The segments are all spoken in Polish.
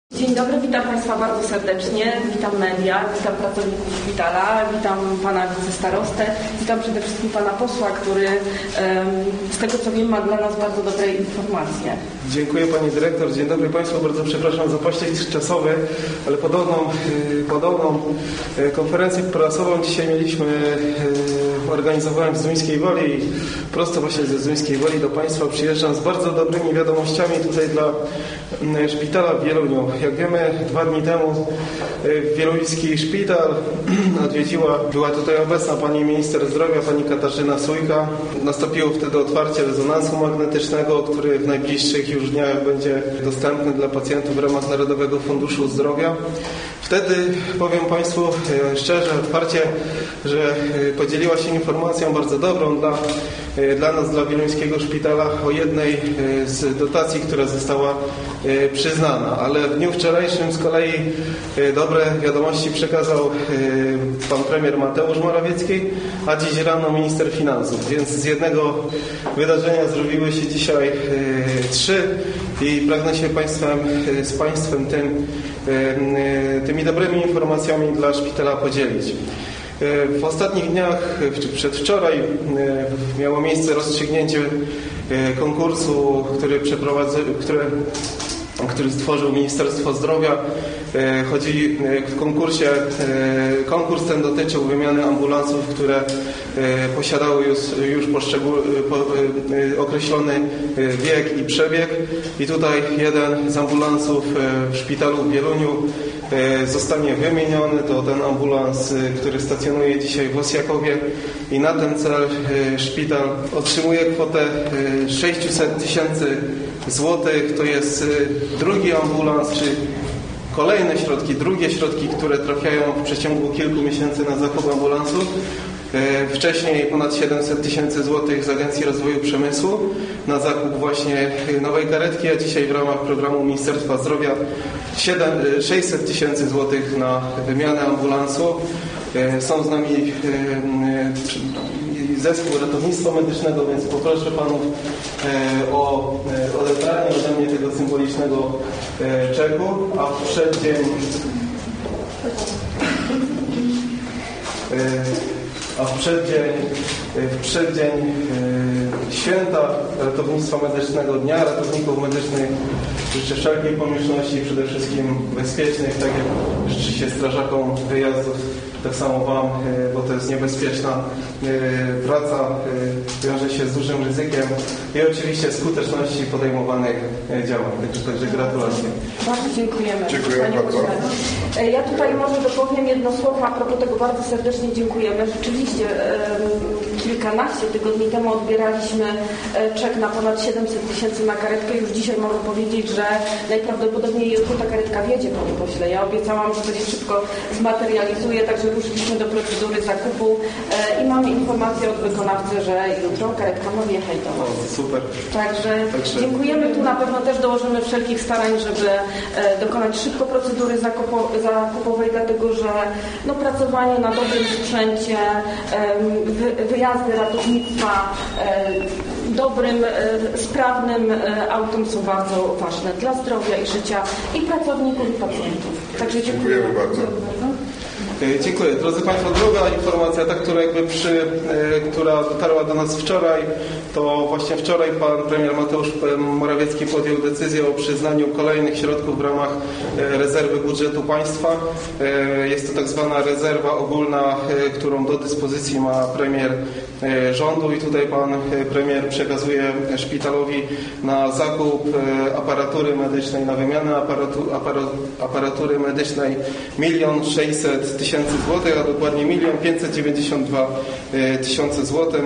Dzień dobry, witam Państwa bardzo serdecznie, witam media, witam pracowników szpitala, witam Pana wicestarostę, witam przede wszystkim Pana posła, który z tego co wiem ma dla nas bardzo dobre informacje. Dziękuję Pani Dyrektor, dzień dobry Państwu, bardzo przepraszam za pościg czasowy, ale podobną konferencję prasową dzisiaj organizowałem w Zduńskiej Woli i prosto właśnie ze Zduńskiej Woli do Państwa przyjeżdżam z bardzo dobrymi wiadomościami tutaj dla szpitala w Wieluniu. Jak wiemy, 2 dni temu wieluński szpital była tutaj obecna Pani Minister Zdrowia, Pani Katarzyna Sójka. Nastąpiło wtedy otwarcie rezonansu magnetycznego, który w najbliższych już dniach będzie dostępny dla pacjentów w ramach Narodowego Funduszu Zdrowia. Wtedy powiem Państwu szczerze, otwarcie, że podzieliła się informacją bardzo dobrą dla nas, dla Wieluńskiego Szpitala o jednej z dotacji, która została przyznana. Ale w dniu wczorajszym z kolei dobre wiadomości przekazał pan premier Mateusz Morawiecki, a dziś rano minister finansów. Więc z jednego wydarzenia zrobiły się dzisiaj 3 i pragnę się z Państwem tymi dobrymi informacjami dla szpitala podzielić. W ostatnich dniach, czy przedwczoraj, miało miejsce rozstrzygnięcie konkursu, który stworzył Ministerstwo Zdrowia. Chodzi w konkursie, konkurs ten dotyczył wymiany ambulansów, które posiadały już określony wiek i przebieg. I tutaj jeden z ambulansów w szpitalu w Wieluniu zostanie wymieniony. To ten ambulans, który stacjonuje dzisiaj w Osjakowie i na ten cel szpital otrzymuje kwotę 600 000 złotych. To jest drugi ambulans, czy drugie środki, które trafiają w przeciągu kilku miesięcy na zakup ambulansu. Wcześniej ponad 700 000 złotych z Agencji Rozwoju Przemysłu na zakup właśnie nowej karetki, a dzisiaj w ramach programu Ministerstwa Zdrowia 600 000 złotych na wymianę ambulansu. Są z nami zespół ratownictwa medycznego, więc poproszę Panów o odebranie ode mnie tego symbolicznego czeku, a w przeddzień święta ratownictwa medycznego, Dnia Ratowników Medycznych życzę wszelkiej pomyślności i przede wszystkim bezpiecznych, tak jak życzy się strażakom wyjazdów, tak samo Wam, bo to jest niebezpieczna praca, wiąże się z dużym ryzykiem i oczywiście skuteczności podejmowanych działań. Także gratulacje. Bardzo dziękujemy. Dziękuję bardzo. Ja tutaj może dopowiem jedno słowo a propos tego, bardzo serdecznie dziękujemy. Rzeczywiście kilkanaście tygodni temu odbieraliśmy czek na ponad 700 000 na karetkę. Już dzisiaj mogę powiedzieć, że najprawdopodobniej jutro ta karetka wjedzie, panie pośle. Ja obiecałam, że to się szybko zmaterializuje, także ruszyliśmy do procedury zakupu i mamy informację od wykonawcy, że jutro karetka ma wjechać do nas. Super. Także dziękujemy. Tu na pewno też dołożymy wszelkich starań, żeby dokonać szybko procedury zakupowej, dlatego że pracowanie na dobrym sprzęcie, wyjazdy ratownictwa dobrym, sprawnym autem są bardzo ważne dla zdrowia i życia i pracowników, i pacjentów. Także dziękujemy bardzo. Dziękuję. Drodzy Państwo, druga informacja, która dotarła do nas wczoraj, to właśnie wczoraj Pan Premier Mateusz Morawiecki podjął decyzję o przyznaniu kolejnych środków w ramach rezerwy budżetu państwa. Jest to tak zwana rezerwa ogólna, którą do dyspozycji ma premier rządu i tutaj Pan Premier przekazuje szpitalowi na zakup aparatury medycznej, na wymianę aparatury medycznej 1 600 000 złotych, a dokładnie 1 592 000 złotych.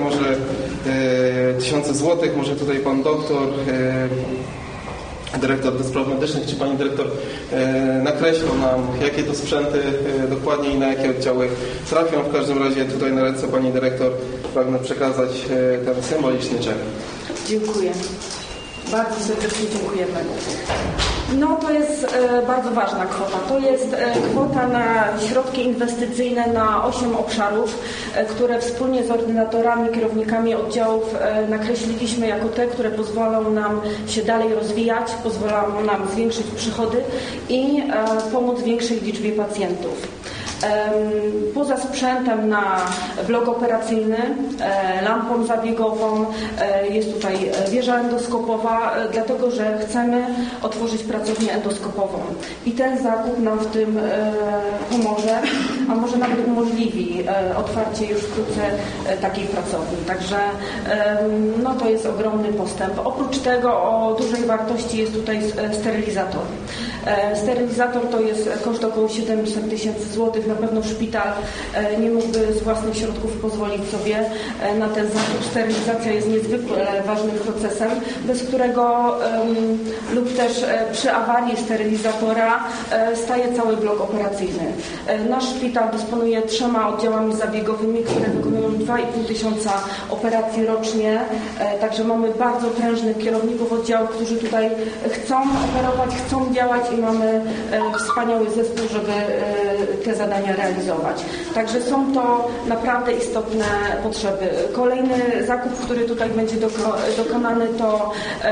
Może tutaj Pan doktor, dyrektor do spraw medycznych, czy Pani dyrektor nakreślą nam, jakie to sprzęty dokładnie i na jakie oddziały trafią. W każdym razie tutaj na ręce Pani dyrektor pragnę przekazać ten symboliczny czek. Dziękuję. Bardzo serdecznie dziękujemy. No to jest bardzo ważna kwota. To jest kwota na środki inwestycyjne na 8 obszarów, które wspólnie z ordynatorami, kierownikami oddziałów nakreśliliśmy jako te, które pozwolą nam się dalej rozwijać, pozwolą nam zwiększyć przychody i pomóc większej liczbie pacjentów. Poza sprzętem na blok operacyjny, lampą zabiegową, jest tutaj wieża endoskopowa, dlatego że chcemy otworzyć pracownię endoskopową. I ten zakup nam w tym pomoże, a może nawet umożliwi otwarcie już wkrótce takiej pracowni. Także no, to jest ogromny postęp. Oprócz tego o dużej wartości jest tutaj sterylizator. Sterylizator to jest koszt około 700 tysięcy złotych. Na pewno szpital nie mógłby z własnych środków pozwolić sobie na ten zakup. Sterylizacja jest niezwykle ważnym procesem, bez którego lub też przy awarii sterylizatora staje cały blok operacyjny. Nasz szpital dysponuje 3 oddziałami zabiegowymi, które wykonują 2,5 tysiąca operacji rocznie. Także mamy bardzo prężnych kierowników oddziałów, którzy tutaj chcą operować, chcą działać i mamy wspaniały zespół, żeby te zadania realizować. Także są to naprawdę istotne potrzeby. Kolejny zakup, który tutaj będzie dokonany, to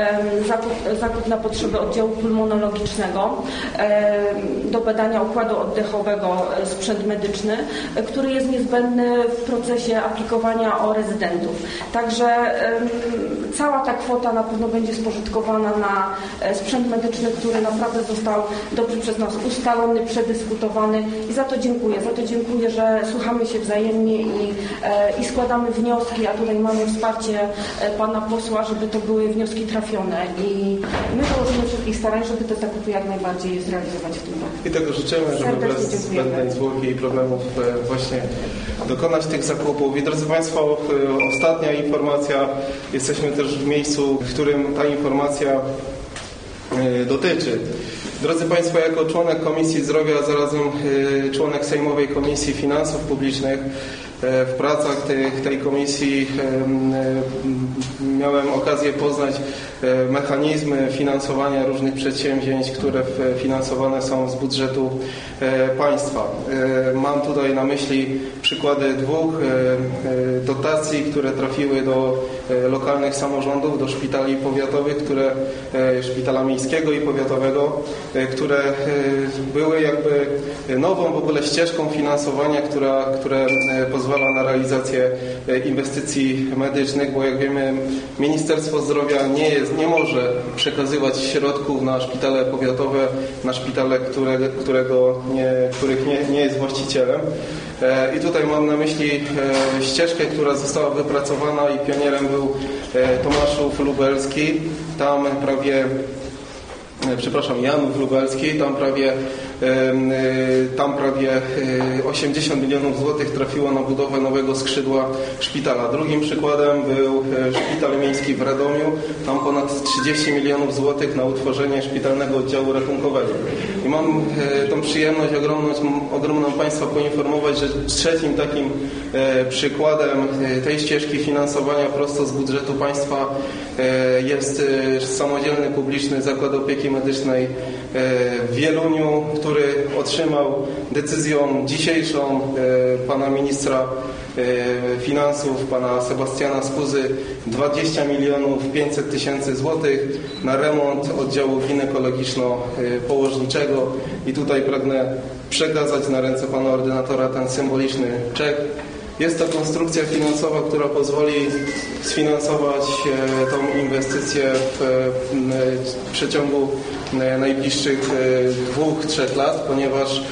zakup na potrzeby oddziału pulmonologicznego do badania układu oddechowego, sprzęt medyczny, który jest niezbędny w procesie aplikowania o rezydentów. Także cała ta kwota na pewno będzie spożytkowana na sprzęt medyczny, który naprawdę został dobrze przez nas ustalony, przedyskutowany i za to dziękuję. Za to dziękuję, że słuchamy się wzajemnie i składamy wnioski, a tutaj mamy wsparcie pana posła, żeby to były wnioski trafione i my dołożymy wszystkich starań, żeby te zakupy jak najbardziej zrealizować w tym roku. I tego życzymy, żeby bez zbędnej zwłoki i problemów właśnie dokonać tych zakupów. I drodzy Państwo, ostatnia informacja. Jesteśmy też w miejscu, w którym ta informacja dotyczy. Drodzy Państwo, jako członek Komisji Zdrowia, a zarazem członek Sejmowej Komisji Finansów Publicznych, w pracach tej komisji miałem okazję poznać mechanizmy finansowania różnych przedsięwzięć, które finansowane są z budżetu państwa. Mam tutaj na myśli przykłady 2 dotacji, które trafiły do lokalnych samorządów, do szpitali powiatowych, szpitala miejskiego i powiatowego, które były jakby nową w ogóle ścieżką finansowania, która pozwala na realizację inwestycji medycznych, bo jak wiemy, Ministerstwo Zdrowia nie może przekazywać środków na szpitale powiatowe, na szpitale, których nie jest właścicielem. I tutaj mam na myśli ścieżkę, która została wypracowana i pionierem był Tomaszów Lubelski. Janów Lubelski, tam prawie 80 milionów złotych trafiło na budowę nowego skrzydła szpitala. Drugim przykładem był szpital miejski w Radomiu, tam ponad 30 milionów złotych na utworzenie szpitalnego oddziału ratunkowego. I mam tą przyjemność ogromną Państwa poinformować, że trzecim takim przykładem tej ścieżki finansowania prosto z budżetu państwa jest samodzielny publiczny zakład opieki medycznej w Wieluniu, który otrzymał decyzją dzisiejszą pana ministra finansów, pana Sebastiana Skuzy 20 500 000 złotych na remont oddziału ginekologiczno-położniczego i tutaj pragnę przekazać na ręce pana ordynatora ten symboliczny czek. Jest to konstrukcja finansowa, która pozwoli sfinansować tą inwestycję w przeciągu najbliższych 2-3 lat, ponieważ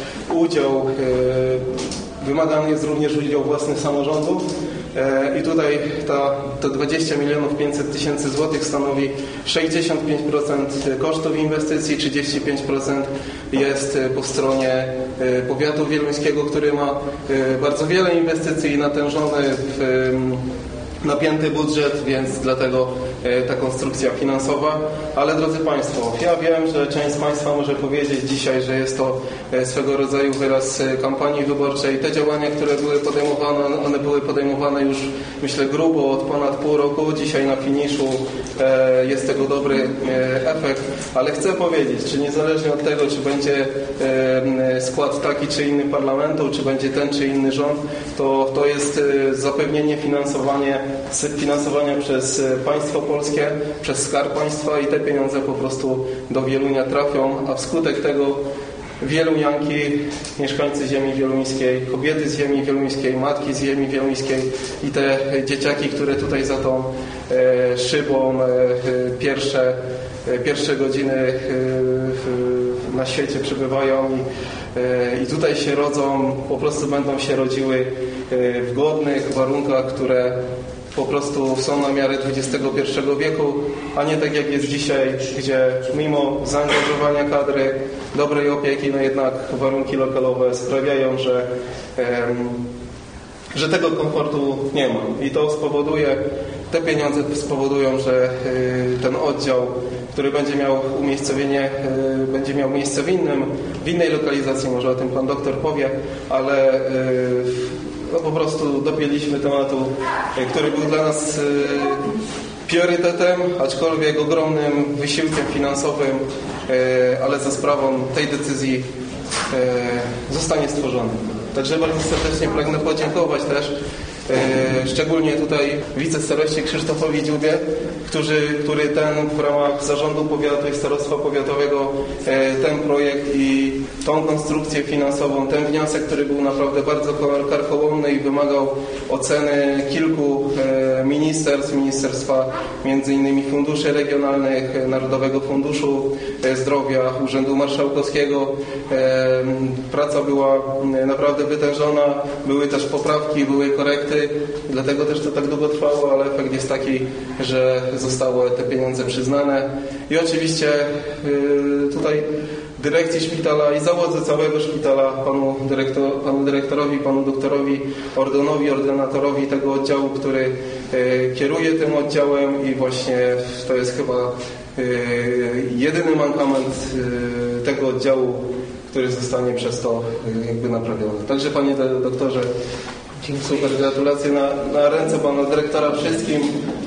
wymagany jest również udział własnych samorządów i tutaj to 20 500 000 złotych stanowi 65% kosztów inwestycji, 35% jest po stronie powiatu wieluńskiego, który ma bardzo wiele inwestycji natężone napięty budżet, więc dlatego ta konstrukcja finansowa. Ale drodzy Państwo, ja wiem, że część z Państwa może powiedzieć dzisiaj, że jest to swego rodzaju wyraz kampanii wyborczej. Te działania, które były podejmowane, one były podejmowane już, myślę, grubo od ponad pół roku. Dzisiaj na finiszu jest tego dobry efekt, ale chcę powiedzieć, czy niezależnie od tego, czy będzie skład taki czy inny parlamentu, czy będzie ten czy inny rząd, to jest zapewnienie finansowania przez państwo polskie, przez Skarb Państwa i te pieniądze po prostu do Wielunia trafią, a wskutek tego wielunianki, mieszkańcy ziemi wieluńskiej, kobiety z ziemi wieluńskiej, matki z ziemi wieluńskiej i te dzieciaki, które tutaj za tą szybą pierwsze godziny na świecie przebywają i tutaj się rodzą, po prostu będą się rodziły w godnych warunkach, które po prostu są na miarę XXI wieku, a nie tak jak jest dzisiaj, gdzie mimo zaangażowania kadry, dobrej opieki, no jednak warunki lokalowe sprawiają, że tego komfortu nie ma. I to spowoduje, te pieniądze spowodują, że ten oddział, który będzie miał umiejscowienie, będzie miał miejsce w innej lokalizacji, może o tym pan doktor powie, ale no po prostu dopięliśmy tematu, który był dla nas priorytetem, aczkolwiek ogromnym wysiłkiem finansowym, ale za sprawą tej decyzji zostanie stworzony. Także bardzo serdecznie pragnę podziękować też szczególnie tutaj wicestaroście Krzysztofowi Dziubie, który w ramach zarządu powiatu i starostwa powiatowego ten projekt i tą konstrukcję finansową, ten wniosek, który był naprawdę bardzo karkołomny i wymagał oceny kilku ministerstwa, między innymi funduszy regionalnych, Narodowego Funduszu Zdrowia, Urzędu Marszałkowskiego. Praca była naprawdę wytężona, były też poprawki, były korekty, dlatego też to tak długo trwało, ale efekt jest taki, że zostały te pieniądze przyznane i oczywiście tutaj dyrekcji szpitala i załodze całego szpitala, panu dyrektorowi, panu doktorowi Ordonowi, ordynatorowi tego oddziału, który kieruje tym oddziałem i właśnie to jest chyba jedyny mankament tego oddziału, który zostanie przez to jakby naprawiony. Także panie doktorze, super gratulacje na ręce pana dyrektora, wszystkim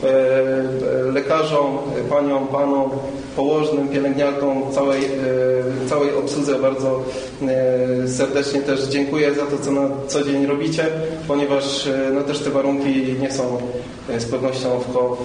lekarzom, paniom, panom, położnym, pielęgniarkom, całej obsłudze bardzo serdecznie też dziękuję za to, co na co dzień robicie, ponieważ no też te warunki nie są z pewnością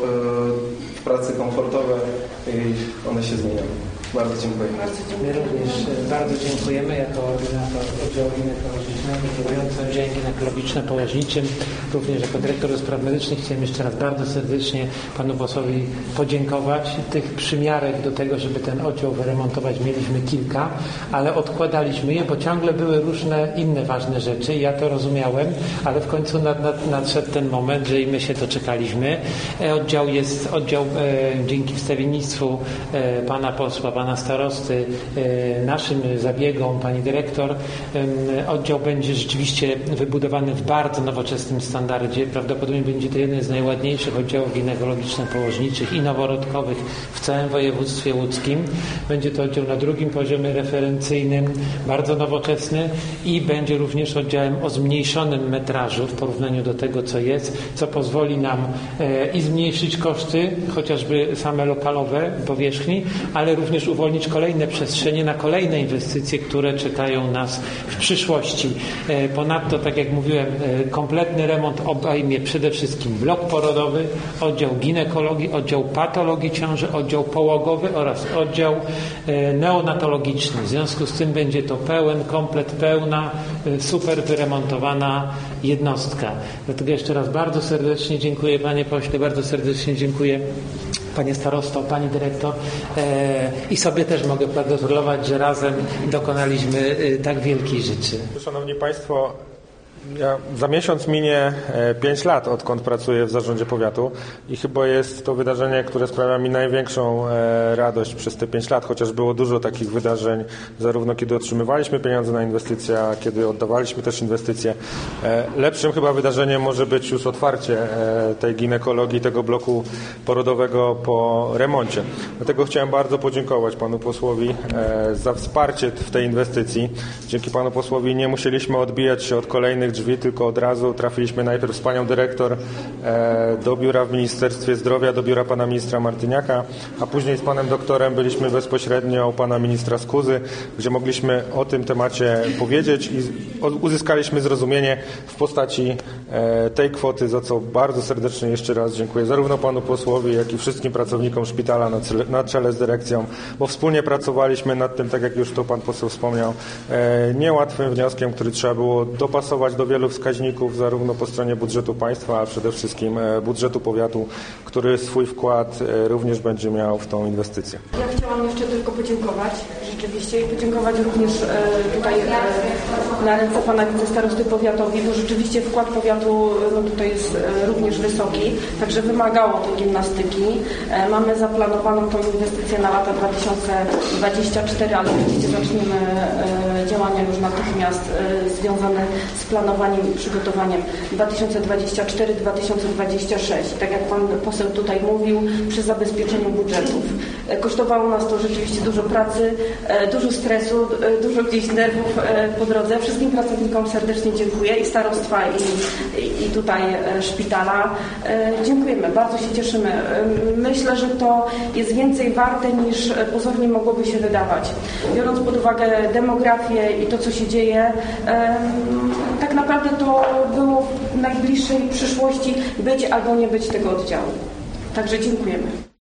w pracy komfortowe i one się zmieniają. Bardzo dziękuję. My również bardzo dziękujemy jako ordynator oddziału ginekologicznego, kierujący oddziałem ginekologiczno-położniczym. Również jako dyrektor do spraw medycznych chciałem jeszcze raz bardzo serdecznie panu posłowi podziękować. Tych przymiarek do tego, żeby ten oddział wyremontować, mieliśmy kilka, ale odkładaliśmy je, bo ciągle były różne inne ważne rzeczy. Ja to rozumiałem, ale w końcu nadszedł ten moment, że i my się doczekaliśmy. Oddział dzięki wstawiennictwu pana posła, pana starosty, naszym zabiegom, pani dyrektor, oddział będzie rzeczywiście wybudowany w bardzo nowoczesnym standardzie. Prawdopodobnie będzie to jeden z najładniejszych oddziałów ginekologiczno-położniczych i noworodkowych w całym województwie łódzkim. Będzie to oddział na drugim poziomie referencyjnym, bardzo nowoczesny i będzie również oddziałem o zmniejszonym metrażu w porównaniu do tego, co jest, co pozwoli nam i zmniejszyć koszty, chociażby same lokalowe powierzchni, ale również uwolnić kolejne przestrzenie na kolejne inwestycje, które czekają nas w przyszłości. Ponadto, tak jak mówiłem, kompletny remont obejmie przede wszystkim blok porodowy, oddział ginekologii, oddział patologii ciąży, oddział połogowy oraz oddział neonatologiczny. W związku z tym będzie to pełen komplet, pełna, super wyremontowana jednostka. Dlatego jeszcze raz bardzo serdecznie dziękuję panie pośle, bardzo serdecznie dziękuję panie starosto, pani dyrektor i sobie też mogę pogratulować, że razem dokonaliśmy tak wielkiej rzeczy. Szanowni Państwo, Za miesiąc minie 5 lat, odkąd pracuję w zarządzie powiatu i chyba jest to wydarzenie, które sprawia mi największą radość przez te 5 lat, chociaż było dużo takich wydarzeń, zarówno kiedy otrzymywaliśmy pieniądze na inwestycje, a kiedy oddawaliśmy też inwestycje. Lepszym chyba wydarzeniem może być już otwarcie tej ginekologii, tego bloku porodowego po remoncie. Dlatego chciałem bardzo podziękować panu posłowi za wsparcie w tej inwestycji. Dzięki panu posłowi nie musieliśmy odbijać się od kolejnych drzwi, tylko od razu trafiliśmy najpierw z panią dyrektor do biura w Ministerstwie Zdrowia, do biura pana ministra Martyniaka, a później z panem doktorem byliśmy bezpośrednio u pana ministra Skuzy, gdzie mogliśmy o tym temacie powiedzieć i uzyskaliśmy zrozumienie w postaci tej kwoty, za co bardzo serdecznie jeszcze raz dziękuję zarówno panu posłowi, jak i wszystkim pracownikom szpitala na czele z dyrekcją, bo wspólnie pracowaliśmy nad tym, tak jak już to pan poseł wspomniał, niełatwym wnioskiem, który trzeba było dopasować do wielu wskaźników, zarówno po stronie budżetu państwa, a przede wszystkim budżetu powiatu, który swój wkład również będzie miał w tą inwestycję. Ja chciałam jeszcze tylko podziękować rzeczywiście i podziękować również tutaj na ręce pana wicestarosty powiatowi, bo rzeczywiście wkład powiatu tutaj jest również wysoki, także wymagało to gimnastyki. Mamy zaplanowaną tą inwestycję na lata 2024, ale oczywiście zaczniemy działania już natychmiast związane z planowaniem i przygotowaniem 2024-2026. Tak jak pan poseł tutaj mówił, przy zabezpieczeniu budżetów. Kosztowało nas to rzeczywiście dużo pracy, dużo stresu, dużo gdzieś nerwów po drodze. Wszystkim pracownikom serdecznie dziękuję i starostwa i tutaj szpitala. Dziękujemy, bardzo się cieszymy. Myślę, że to jest więcej warte niż pozornie mogłoby się wydawać. Biorąc pod uwagę demografię i to, co się dzieje, tak naprawdę to było w najbliższej przyszłości być albo nie być tego oddziału. Także dziękujemy.